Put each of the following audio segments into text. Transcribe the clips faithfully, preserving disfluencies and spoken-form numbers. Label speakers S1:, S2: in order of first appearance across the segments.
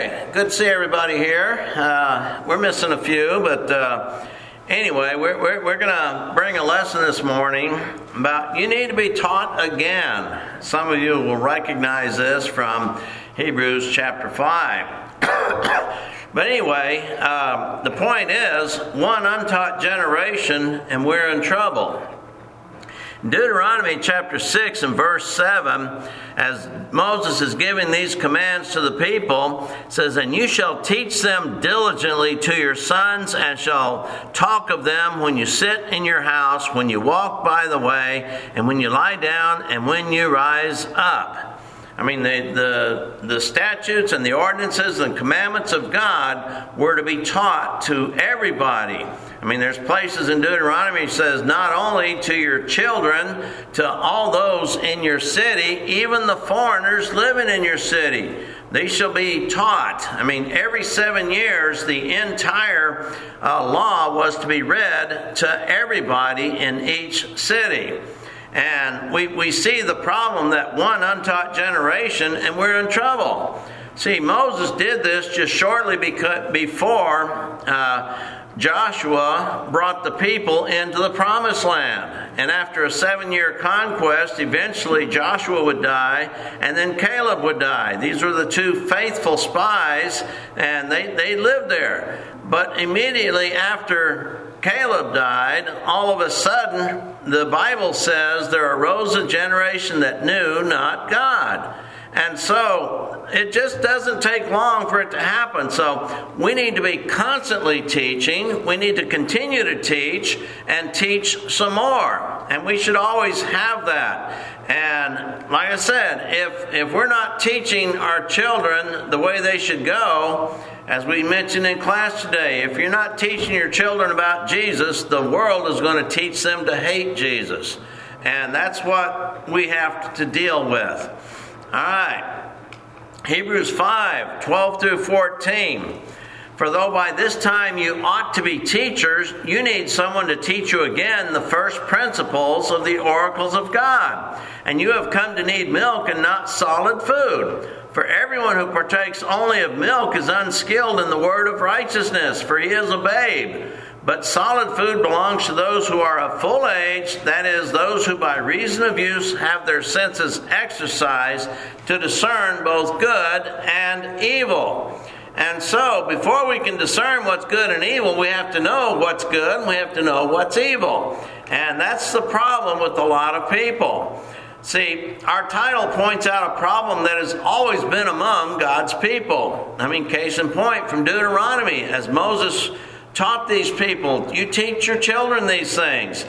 S1: Okay, good to see everybody here. Uh, we're missing a few, but uh, anyway, we're, we're, we're going to bring a lesson this morning about you need to be taught again. Some of you will recognize this from Hebrews chapter five. But anyway, uh, the point is, one untaught generation and we're in trouble. Deuteronomy chapter six and verse seven, as Moses is giving these commands to the people, says, "And you shall teach them diligently to your sons, and shall talk of them when you sit in your house, when you walk by the way, and when you lie down, and when you rise up." I mean, the, the, the statutes and the ordinances and commandments of God were to be taught to everybody. I mean, there's places in Deuteronomy that says not only to your children, to all those in your city, even the foreigners living in your city. They shall be taught. I mean, every seven years, the entire uh, law was to be read to everybody in each city. And we, we see the problem that one untaught generation, and we're in trouble. See, Moses did this just shortly because, before uh, Joshua brought the people into the promised land. And after a seven-year conquest, eventually Joshua would die, and then Caleb would die. These were the two faithful spies, and they, they lived there. But immediately after Caleb died, all of a sudden, the Bible says there arose a generation that knew not God. And so it just doesn't take long for it to happen. So we need to be constantly teaching. We need to continue to teach and teach some more. And we should always have that. And like I said, if if we're not teaching our children the way they should go, as we mentioned in class today, if you're not teaching your children about Jesus, the world is going to teach them to hate Jesus. And that's what we have to deal with. All right. Hebrews five, twelve through fourteen. "For though by this time you ought to be teachers, you need someone to teach you again the first principles of the oracles of God. And you have come to need milk and not solid food. For everyone who partakes only of milk is unskilled in the word of righteousness, for he is a babe. But solid food belongs to those who are of full age, that is, those who by reason of use have their senses exercised to discern both good and evil." And so, before we can discern what's good and evil, we have to know what's good and we have to know what's evil. And that's the problem with a lot of people. See, our title points out a problem that has always been among God's people. I mean, case in point from Deuteronomy, as Moses taught these people, you teach your children these things.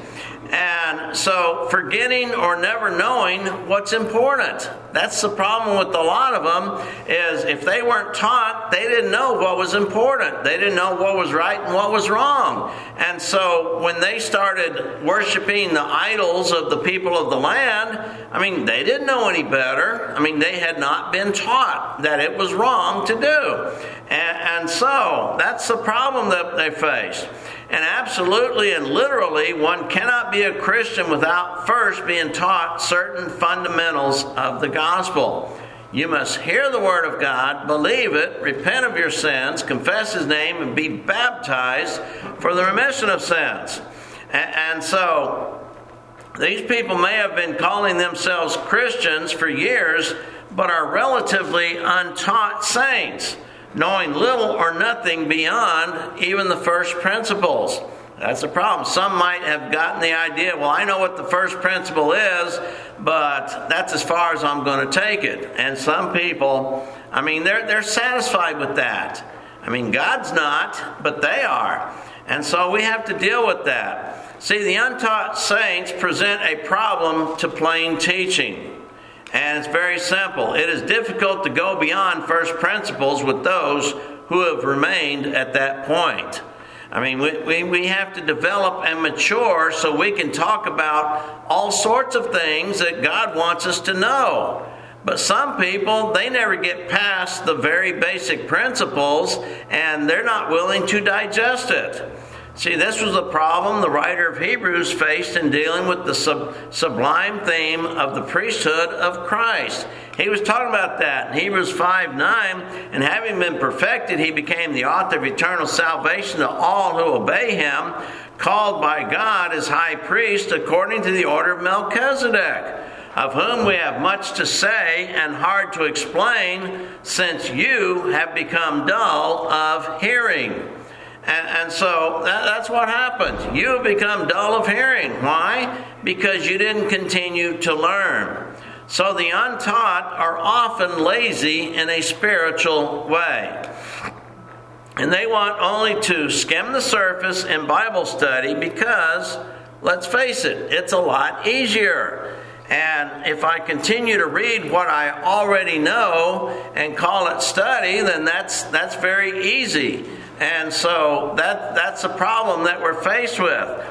S1: And so forgetting or never knowing what's important. That's the problem with a lot of them, is if they weren't taught, they didn't know what was important. They didn't know what was right and what was wrong. And so when they started worshiping the idols of the people of the land, I mean, they didn't know any better. I mean, they had not been taught that it was wrong to do. And, and so that's the problem that they faced. And absolutely and literally, one cannot be a Christian without first being taught certain fundamentals of the gospel. You must hear the word of God, believe it, repent of your sins, confess his name, and be baptized for the remission of sins. And, and so, these people may have been calling themselves Christians for years, but are relatively untaught saints, knowing little or nothing beyond even the first principles. That's the problem. Some might have gotten the idea, well, I know what the first principle is, but that's as far as I'm going to take it. And some people, I mean, they're they're satisfied with that. I mean, God's not, but they are. And so we have to deal with that. See, the untaught saints present a problem to plain teaching. And it's very simple. It is difficult to go beyond first principles with those who have remained at that point. I mean, we, we, we have to develop and mature so we can talk about all sorts of things that God wants us to know. But some people, they never get past the very basic principles, and they're not willing to digest it. See, this was a problem the writer of Hebrews faced in dealing with the sub- sublime theme of the priesthood of Christ. He was talking about that in Hebrews five nine, and having been perfected, he became the author of eternal salvation to all who obey him, called by God as high priest according to the order of Melchizedek, of whom we have much to say and hard to explain, since you have become dull of hearing. And, and so that, that's what happens. You have become dull of hearing. Why? Because you didn't continue to learn. So the untaught are often lazy in a spiritual way. And they want only to skim the surface in Bible study because, let's face it, it's a lot easier. And if I continue to read what I already know and call it study, then that's that's very easy. And so that that's a problem that we're faced with.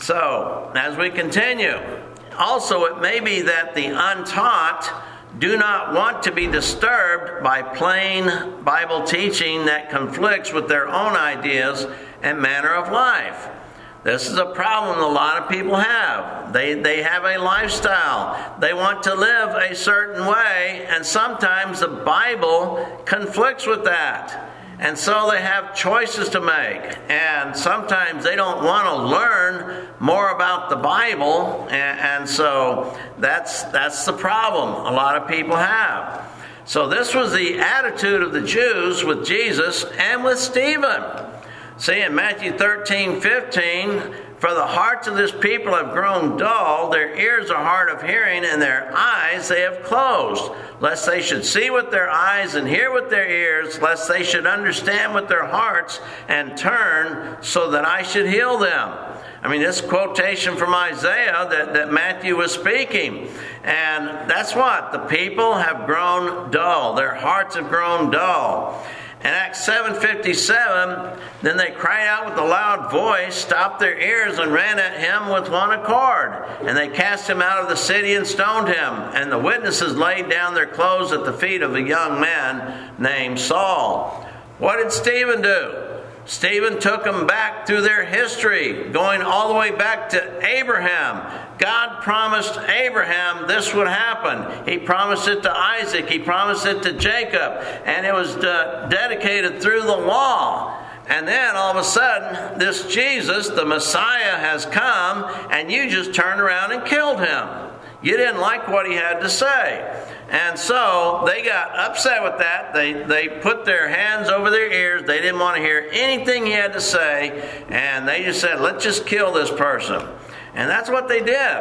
S1: So as we continue, also it may be that the untaught do not want to be disturbed by plain Bible teaching that conflicts with their own ideas and manner of life. This is a problem a lot of people have. They they have a lifestyle. They want to live a certain way, and sometimes the Bible conflicts with that. And so they have choices to make. And sometimes they don't want to learn more about the Bible, and, and so that's that's the problem a lot of people have. So this was the attitude of the Jews with Jesus and with Stephen. See, in Matthew thirteen fifteen, for the hearts of this people have grown dull, their ears are hard of hearing, and their eyes they have closed, lest they should see with their eyes and hear with their ears, lest they should understand with their hearts and turn, so that I should heal them. I mean, this quotation from Isaiah that, that Matthew was speaking. And that's what? The people have grown dull. Their hearts have grown dull. In Acts seven fifty-seven, then they cried out with a loud voice, stopped their ears, and ran at him with one accord. And they cast him out of the city and stoned him. And the witnesses laid down their clothes at the feet of a young man named Saul. What did Stephen do? Stephen took them back through their history, going all the way back to Abraham. God promised Abraham this would happen. He promised it to Isaac. He promised it to Jacob. And it was uh, dedicated through the law. And then all of a sudden, this Jesus, the Messiah, has come, and you just turned around and killed him. You didn't like what he had to say. And so they got upset with that. They they put their hands over their ears. They didn't want to hear anything he had to say. And they just said, let's just kill this person. And that's what they did.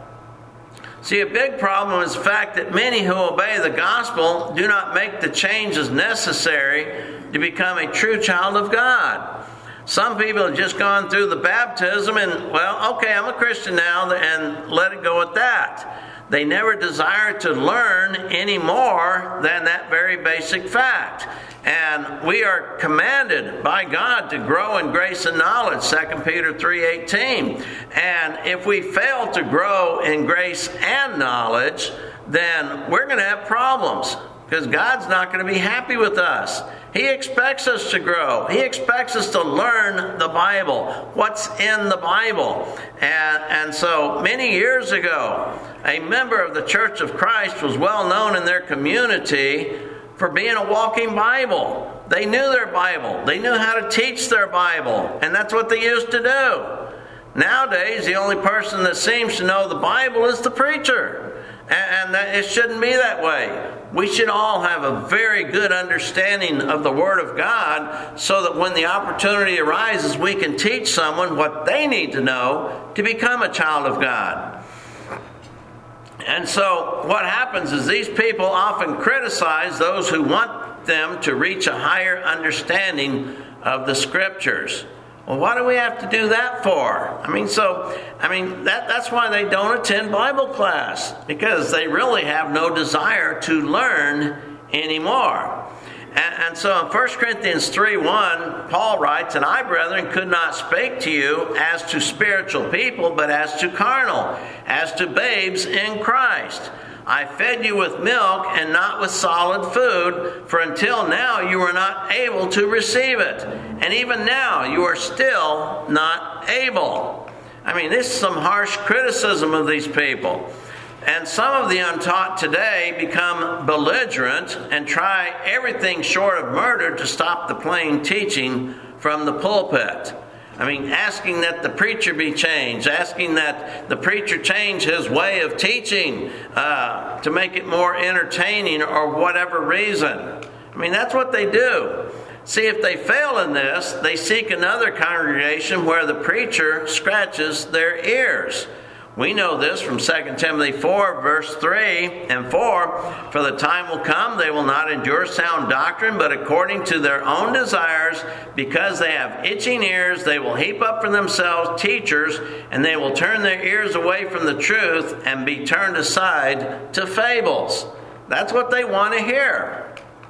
S1: See, a big problem is the fact that many who obey the gospel do not make the changes necessary to become a true child of God. Some people have just gone through the baptism and, well, okay, I'm a Christian now, and let it go at that. They never desire to learn any more than that very basic fact. And we are commanded by God to grow in grace and knowledge, Second Peter three eighteen. And if we fail to grow in grace and knowledge, then we're going to have problems, because God's not going to be happy with us. He expects us to grow. He expects us to learn the Bible, what's in the Bible. And, and so many years ago, a member of the Church of Christ was well known in their community for being a walking Bible. They knew their Bible. They knew how to teach their Bible. And that's what they used to do. Nowadays, the only person that seems to know the Bible is the preacher. And that it shouldn't be that way. We should all have a very good understanding of the Word of God, so that when the opportunity arises, we can teach someone what they need to know to become a child of God. And so what happens is these people often criticize those who want them to reach a higher understanding of the Scriptures. Well, why do we have to do that for? I mean, so, I mean, that, that's why they don't attend Bible class, because they really have no desire to learn anymore. And, and so in First Corinthians three one, Paul writes, "And I, brethren, could not speak to you as to spiritual people, but as to carnal, as to babes in Christ. I fed you with milk and not with solid food, for until now you were not able to receive it. And even now you are still not able." I mean, this is some harsh criticism of these people. And some of the untaught today become belligerent and try everything short of murder to stop the plain teaching from the pulpit. I mean, asking that the preacher be changed, asking that the preacher change his way of teaching uh, to make it more entertaining or whatever reason. I mean, that's what they do. See, if they fail in this, they seek another congregation where the preacher scratches their ears. We know this from Second Timothy four, verse three and four. "For the time will come, they will not endure sound doctrine, but according to their own desires, because they have itching ears, they will heap up for themselves teachers, and they will turn their ears away from the truth and be turned aside to fables." That's what they want to hear.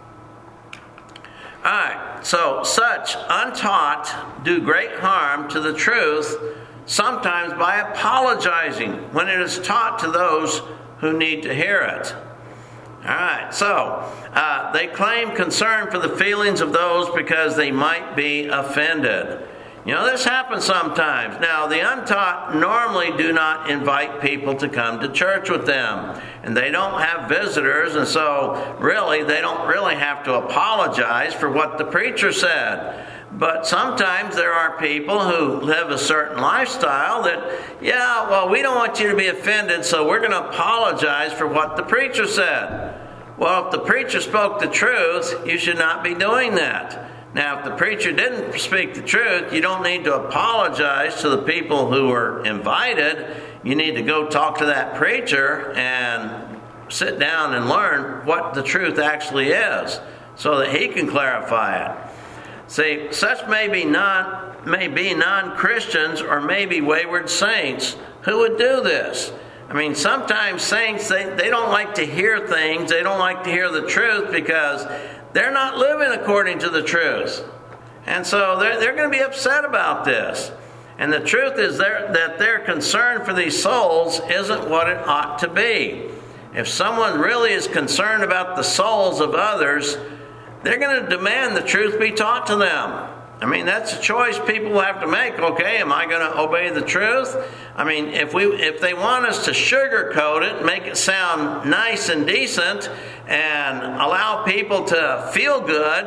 S1: All right, so such untaught do great harm to the truth, sometimes by apologizing when it is taught to those who need to hear it. All right, so uh, they claim concern for the feelings of those because they might be offended. You know, this happens sometimes. Now, the untaught normally do not invite people to come to church with them, and they don't have visitors, and so really they don't really have to apologize for what the preacher said. But sometimes there are people who live a certain lifestyle that, yeah, well, we don't want you to be offended, so we're going to apologize for what the preacher said. Well, if the preacher spoke the truth, you should not be doing that. Now, if the preacher didn't speak the truth, you don't need to apologize to the people who were invited. You need to go talk to that preacher and sit down and learn what the truth actually is so that he can clarify it. See, such may be non may be non-Christians or maybe wayward saints who would do this. I mean, sometimes saints, they, they don't like to hear things. They don't like to hear the truth because they're not living according to the truth. And so they're, they're going to be upset about this. And the truth is that their concern for these souls isn't what it ought to be. If someone really is concerned about the souls of others, they're going to demand the truth be taught to them. I mean, that's a choice people will have to make. Okay, am I going to obey the truth? I mean, if we if they want us to sugarcoat it, make it sound nice and decent, and allow people to feel good,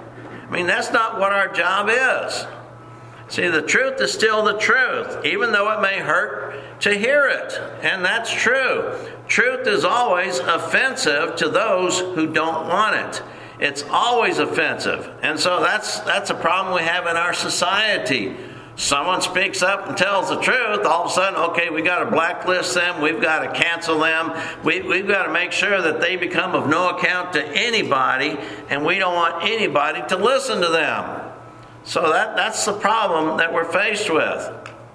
S1: I mean, that's not what our job is. See, the truth is still the truth, even though it may hurt to hear it. And that's true. Truth is always offensive to those who don't want it. It's always offensive. And so that's that's a problem we have in our society. Someone speaks up and tells the truth, all of a sudden, okay, we got to blacklist them, we've got to cancel them, we, we've got to make sure that they become of no account to anybody, and we don't want anybody to listen to them. So that, that's the problem that we're faced with.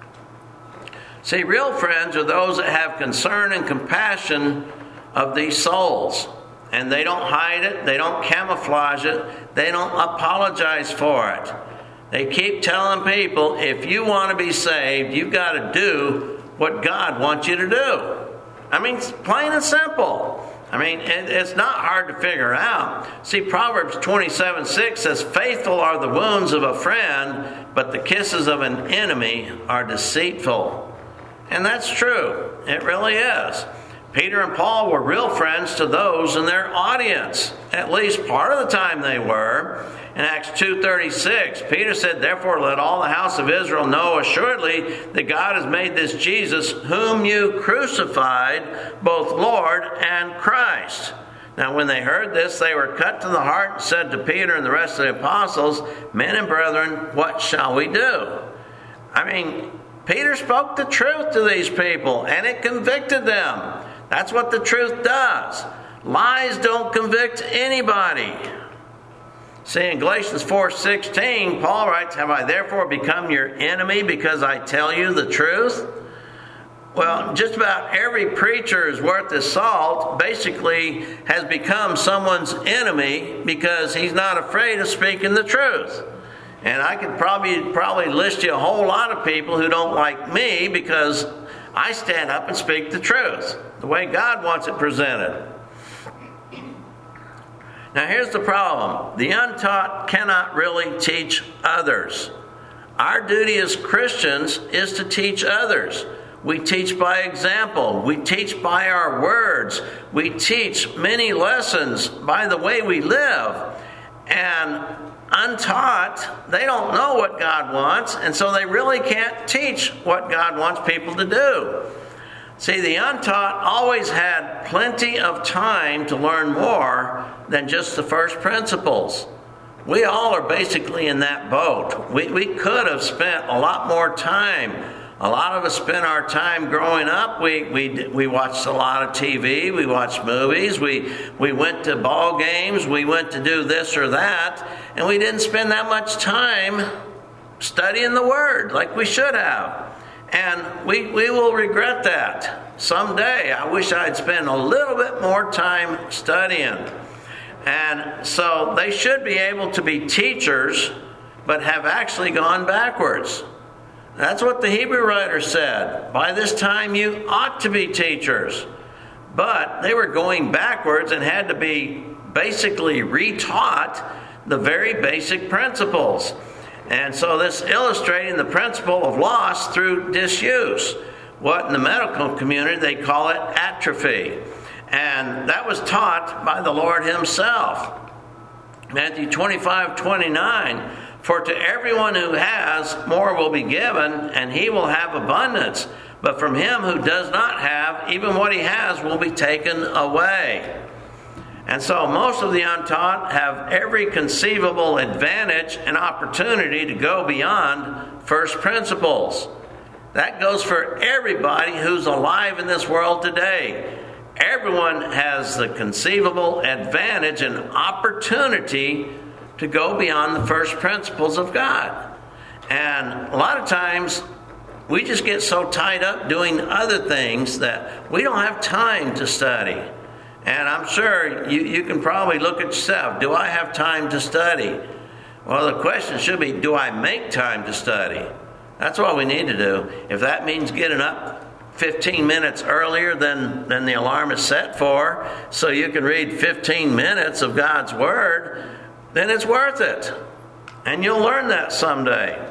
S1: See, real friends are those that have concern and compassion of these souls. And they don't hide it, they don't camouflage it, they don't apologize for it. They keep telling people, if you want to be saved, you've got to do what God wants you to do. I mean, it's plain and simple. I mean, it, it's not hard to figure out. See, Proverbs twenty-seven six says, "Faithful are the wounds of a friend, but the kisses of an enemy are deceitful." And that's true. It really is. Peter and Paul were real friends to those in their audience. At least part of the time they were. In Acts two thirty-six, Peter said, "Therefore let all the house of Israel know assuredly that God has made this Jesus, whom you crucified, both Lord and Christ." Now when they heard this, they were cut to the heart and said to Peter and the rest of the apostles, "Men and brethren, what shall we do?" I mean, Peter spoke the truth to these people, and it convicted them. That's what the truth does. Lies don't convict anybody. See, in Galatians four sixteen, Paul writes, "Have I therefore become your enemy because I tell you the truth?" Well, just about every preacher is worth his salt basically has become someone's enemy because he's not afraid of speaking the truth. And I could probably probably list you a whole lot of people who don't like me because I stand up and speak the truth, the way God wants it presented. Now here's the problem. The untaught cannot really teach others. Our duty as Christians is to teach others. We teach by example. We teach by our words. We teach many lessons by the way we live. And untaught, they don't know what God wants, and so they really can't teach what God wants people to do. See, the untaught always had plenty of time to learn more than just the first principles. We all are basically in that boat. We, we could have spent a lot more time. A lot of us spent our time growing up. We we we watched a lot of T V. We watched movies. We we went to ball games. We went to do this or that, and we didn't spend that much time studying the Word like we should have. And we we will regret that someday. I wish I'd spent a little bit more time studying. And so they should be able to be teachers, but have actually gone backwards. That's what the Hebrew writer said. By this time you ought to be teachers. But they were going backwards and had to be basically retaught the very basic principles. And so this illustrating the principle of loss through disuse. What in the medical community they call it atrophy. And that was taught by the Lord himself. Matthew twenty-five twenty-nine. For to everyone who has, more will be given, and he will have abundance. But from him who does not have, even what he has will be taken away. And so most of the untaught have every conceivable advantage and opportunity to go beyond first principles. That goes for everybody who's alive in this world today. Everyone has the conceivable advantage and opportunity to go beyond the first principles of God. And a lot of times we just get so tied up doing other things that we don't have time to study. And I'm sure you, you can probably look at yourself. Do I have time to study? Well, the question should be, do I make time to study? That's what we need to do. If that means getting up fifteen minutes earlier than, than the alarm is set for, so you can read fifteen minutes of God's Word, then it's worth it. And you'll learn that someday.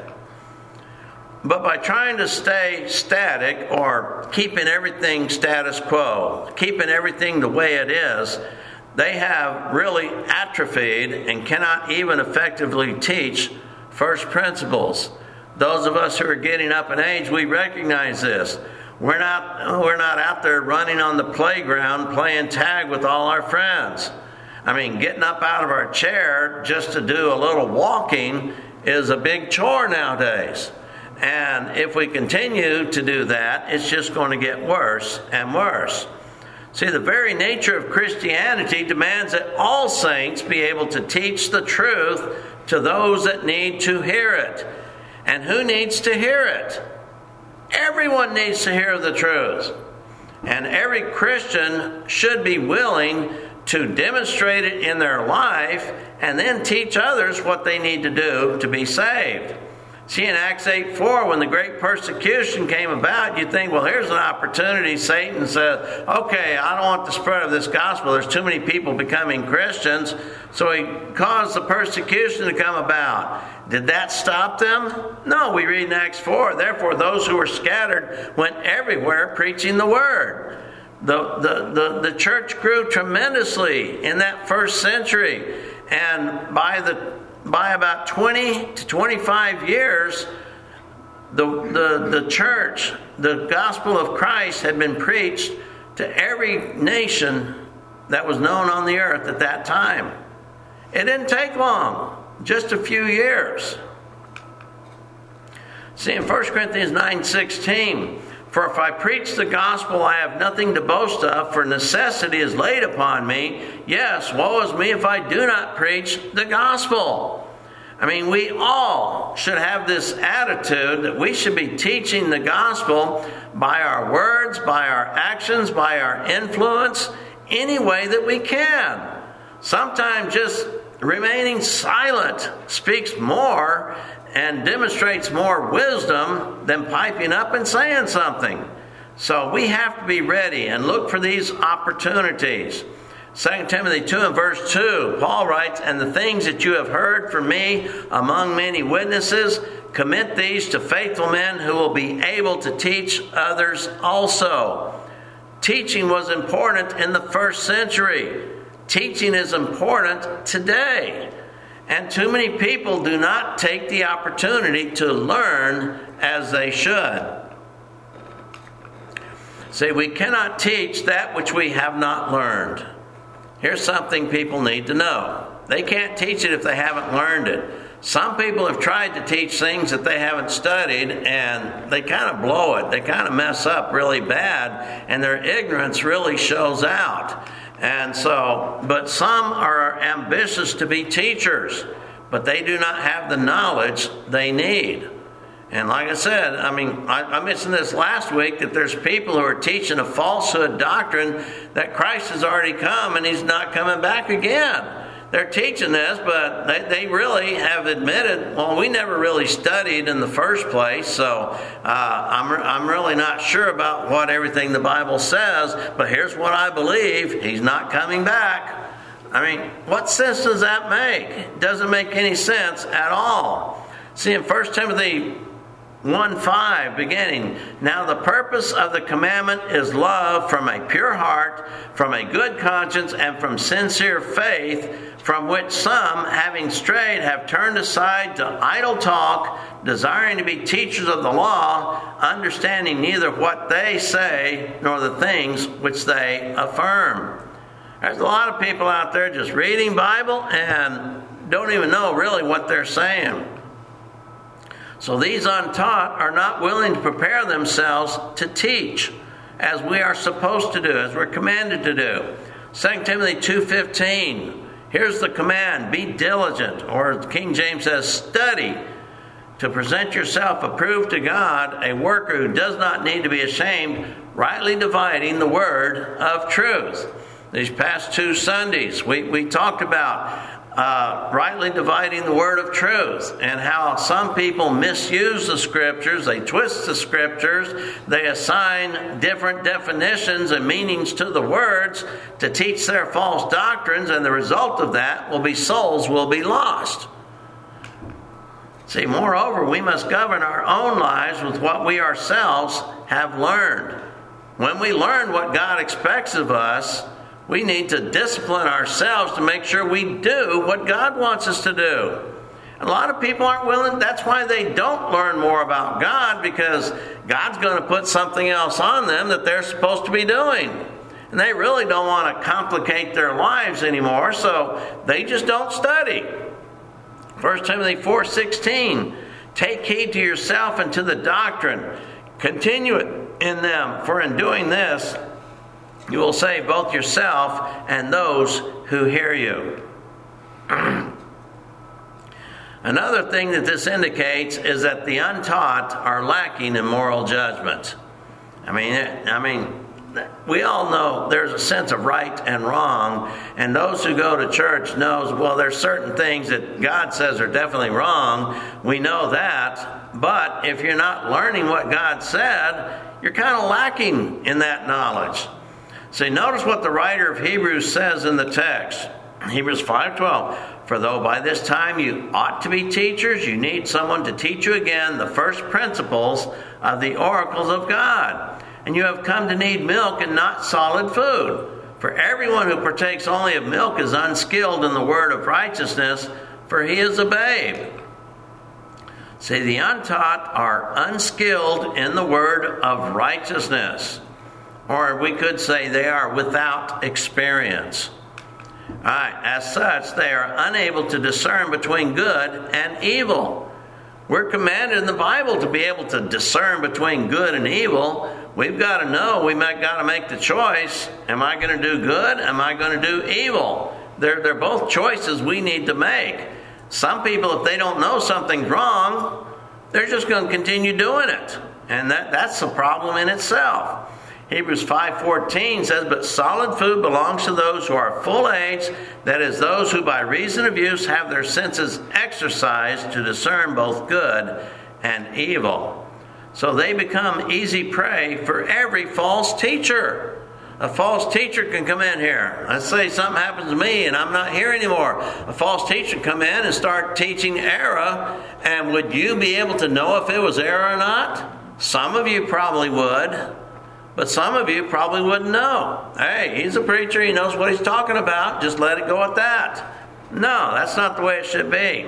S1: But by trying to stay static or keeping everything status quo, keeping everything the way it is, they have really atrophied and cannot even effectively teach first principles. Those of us who are getting up in age, we recognize this. We're not, we're not out there running on the playground playing tag with all our friends. I mean, getting up out of our chair just to do a little walking is a big chore nowadays. And if we continue to do that, it's just going to get worse and worse. See, the very nature of Christianity demands that all saints be able to teach the truth to those that need to hear it. And who needs to hear it? Everyone needs to hear the truth. And every Christian should be willing to demonstrate it in their life and then teach others what they need to do to be saved. See, in Acts eight four, when the great persecution came about, you think, well, here's an opportunity. Satan said, okay, I don't want the spread of this gospel. There's too many people becoming Christians. So he caused the persecution to come about. Did that stop them? No, we read in Acts four, therefore those who were scattered went everywhere preaching the word. The, the, the, the church grew tremendously in that first century. And by the By about twenty to twenty-five years, the, the, the church, the gospel of Christ had been preached to every nation that was known on the earth at that time. It didn't take long, just a few years. See, in First Corinthians nine sixteen, for if I preach the gospel, I have nothing to boast of, for necessity is laid upon me. Yes, woe is me if I do not preach the gospel. I mean, we all should have this attitude that we should be teaching the gospel by our words, by our actions, by our influence, any way that we can. Sometimes just remaining silent speaks more and demonstrates more wisdom than piping up and saying something. So we have to be ready and look for these opportunities. Second Timothy two and verse two, Paul writes, "And the things that you have heard from me among many witnesses, commit these to faithful men who will be able to teach others also." Teaching was important in the first century. Teaching is important today. And too many people do not take the opportunity to learn as they should. See, we cannot teach that which we have not learned. Here's something people need to know. They can't teach it if they haven't learned it. Some people have tried to teach things that they haven't studied, and they kind of blow it. They kind of mess up really bad, and their ignorance really shows out. And so, but some are ambitious to be teachers, but they do not have the knowledge they need. And like I said, I mean, I, I mentioned this last week, that there's people who are teaching a falsehood doctrine that Christ has already come and he's not coming back again. They're teaching this, but they, they really have admitted, well, we never really studied in the first place, so uh, I'm, I'm really not sure about what everything the Bible says, but here's what I believe: he's not coming back. I mean, what sense does that make? It doesn't make any sense at all. See, in First Timothy one five, beginning, "Now the purpose of the commandment is love from a pure heart, from a good conscience, and from sincere faith, from which some, having strayed, have turned aside to idle talk, desiring to be teachers of the law, understanding neither what they say nor the things which they affirm." There's a lot of people out there just reading Bible and don't even know really what they're saying. So these untaught are not willing to prepare themselves to teach as we are supposed to do, as we're commanded to do. Second Timothy two fifteen, here's the command: be diligent, or King James says study, to present yourself approved to God, a worker who does not need to be ashamed, rightly dividing the word of truth. These past two Sundays, we, we talked about Uh, rightly dividing the word of truth, and how some people misuse the scriptures, they twist the scriptures, they assign different definitions and meanings to the words to teach their false doctrines, and the result of that will be souls will be lost. See, moreover, we must govern our own lives with what we ourselves have learned. When we learn what God expects of us, we need to discipline ourselves to make sure we do what God wants us to do. A lot of people aren't willing. That's why they don't learn more about God, because God's going to put something else on them that they're supposed to be doing. And they really don't want to complicate their lives anymore, so they just don't study. First Timothy four sixteen, "Take heed to yourself and to the doctrine. Continue it in them, for in doing this, you will save both yourself and those who hear you." Another thing that this indicates is that the untaught are lacking in moral judgment. I mean, I mean, we all know there's a sense of right and wrong, and those who go to church knows, well, there's certain things that God says are definitely wrong. We know that, but if you're not learning what God said, you're kind of lacking in that knowledge. See, notice what the writer of Hebrews says in the text. Hebrews five twelve, "For though by this time you ought to be teachers, you need someone to teach you again the first principles of the oracles of God. And you have come to need milk and not solid food. For everyone who partakes only of milk is unskilled in the word of righteousness, for he is a babe." See, the untaught are unskilled in the word of righteousness. Or we could say they are without experience. All right, as such, they are unable to discern between good and evil. We're commanded in the Bible to be able to discern between good and evil. We've got to know, we've got to make the choice. Am I going to do good? Am I going to do evil? They're, they're both choices we need to make. Some people, if they don't know something's wrong, they're just going to continue doing it. And that, that's a problem in itself. Hebrews five fourteen says, but solid food belongs to those who are full age, that is, those who by reason of use have their senses exercised to discern both good and evil. So they become easy prey for every false teacher. A false teacher can come in here. Let's say something happens to me and I'm not here anymore. A false teacher can come in and start teaching error. And would you be able to know if it was error or not? Some of you probably would. But some of you probably wouldn't know. Hey, he's a preacher. He knows what he's talking about. Just let it go at that. No, that's not the way it should be.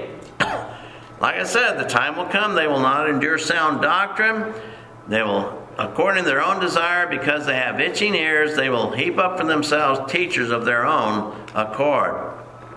S1: Like I said, the time will come they will not endure sound doctrine. They will, according to their own desire, because they have itching ears, they will heap up for themselves teachers of their own accord.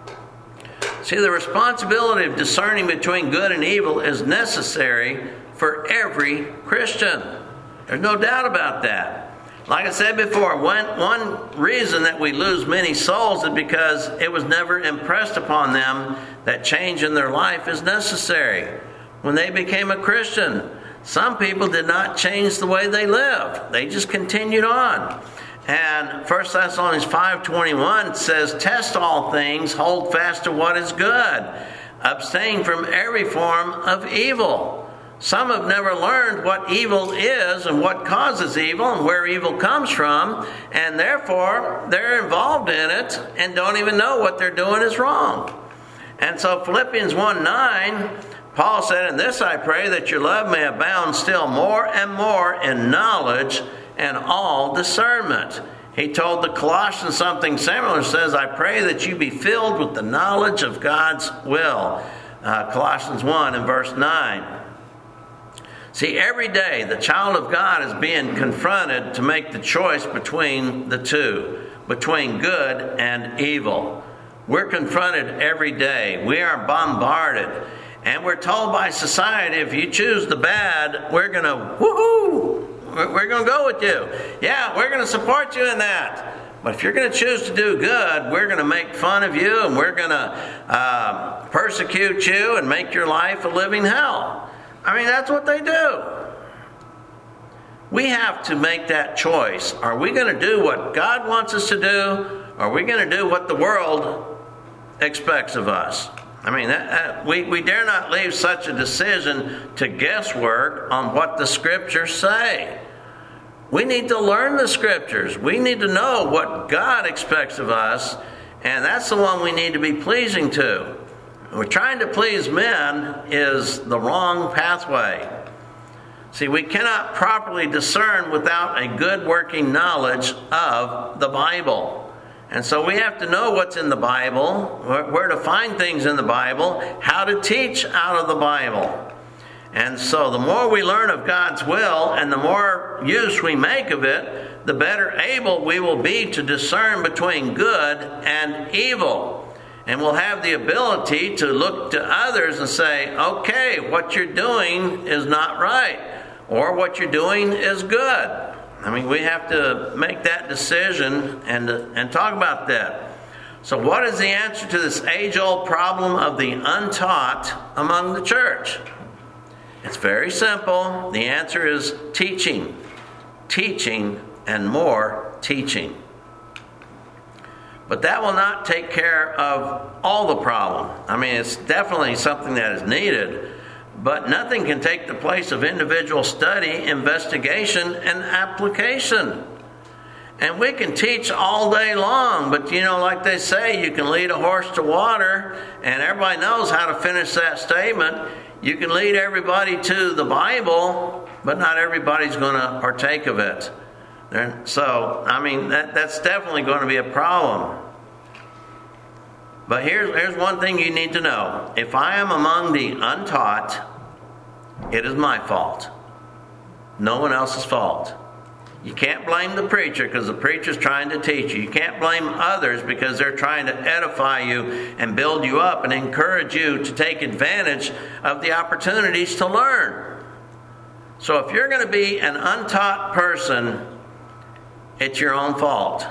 S1: See, the responsibility of discerning between good and evil is necessary for every Christian. There's no doubt about that. Like I said before, one, one reason that we lose many souls is because it was never impressed upon them that change in their life is necessary. When they became a Christian, some people did not change the way they lived. They just continued on. And First Thessalonians five twenty-one says, test all things, hold fast to what is good, abstain from every form of evil. Some have never learned what evil is and what causes evil and where evil comes from, and therefore they're involved in it and don't even know what they're doing is wrong. And so Philippians one nine, Paul said, in this I pray that your love may abound still more and more in knowledge and all discernment. He told the Colossians something similar. He says, I pray that you be filled with the knowledge of God's will. Uh, Colossians one and verse nine. See, every day the child of God is being confronted to make the choice between the two, between good and evil. We're confronted every day. We are bombarded. And we're told by society, if you choose the bad, we're going to, woohoo, we're going to go with you. Yeah, we're going to support you in that. But if you're going to choose to do good, we're going to make fun of you and we're going to uh, persecute you and make your life a living hell. I mean, that's what they do. We have to make that choice. Are we going to do what God wants us to do? Or are we going to do what the world expects of us? I mean, that, that, we, we dare not leave such a decision to guesswork on what the Scriptures say. We need to learn the Scriptures. We need to know what God expects of us, and that's the one we need to be pleasing to. We're trying to please men is the wrong pathway. See, we cannot properly discern without a good working knowledge of the Bible. And so we have to know what's in the Bible, where to find things in the Bible, how to teach out of the Bible. And so the more we learn of God's will and the more use we make of it, the better able we will be to discern between good and evil. And we'll have the ability to look to others and say, okay, what you're doing is not right, or what you're doing is good. I mean, we have to make that decision and, and talk about that. So what is the answer to this age-old problem of the untaught among the church? It's very simple. The answer is teaching, teaching, and more teaching. But that will not take care of all the problem. I mean, it's definitely something that is needed, but nothing can take the place of individual study, investigation, and application. And we can teach all day long, but you know, like they say, you can lead a horse to water, and everybody knows how to finish that statement. You can lead everybody to the Bible, but not everybody's going to partake of it. So, I mean, that, that's definitely going to be a problem. But here's, here's one thing you need to know. If I am among the untaught, it is my fault. No one else's fault. You can't blame the preacher because the preacher's trying to teach you. You can't blame others because they're trying to edify you and build you up and encourage you to take advantage of the opportunities to learn. So if you're going to be an untaught person, it's your own fault.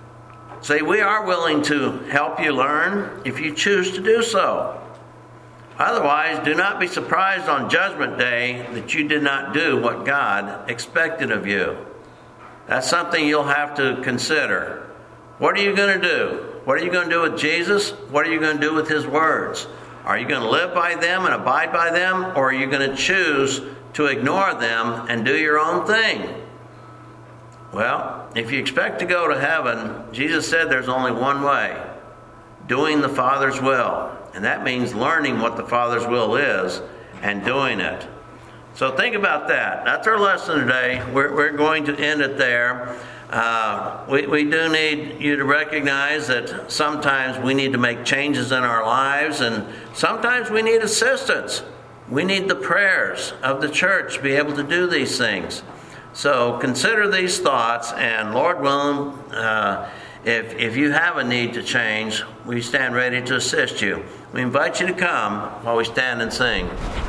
S1: See, we are willing to help you learn if you choose to do so. Otherwise, do not be surprised on Judgment Day that you did not do what God expected of you. That's something you'll have to consider. What are you going to do? What are you going to do with Jesus? What are you going to do with His words? Are you going to live by them and abide by them? Or are you going to choose to ignore them and do your own thing? Well, if you expect to go to heaven, Jesus said there's only one way: doing the Father's will. And that means learning what the Father's will is and doing it. So think about that. That's our lesson today. We're, we're going to end it there. Uh, we, we do need you to recognize that sometimes we need to make changes in our lives, and sometimes we need assistance. We need the prayers of the church to be able to do these things. So consider these thoughts, and Lord willing, uh, if, if you have a need to change, we stand ready to assist you. We invite you to come while we stand and sing.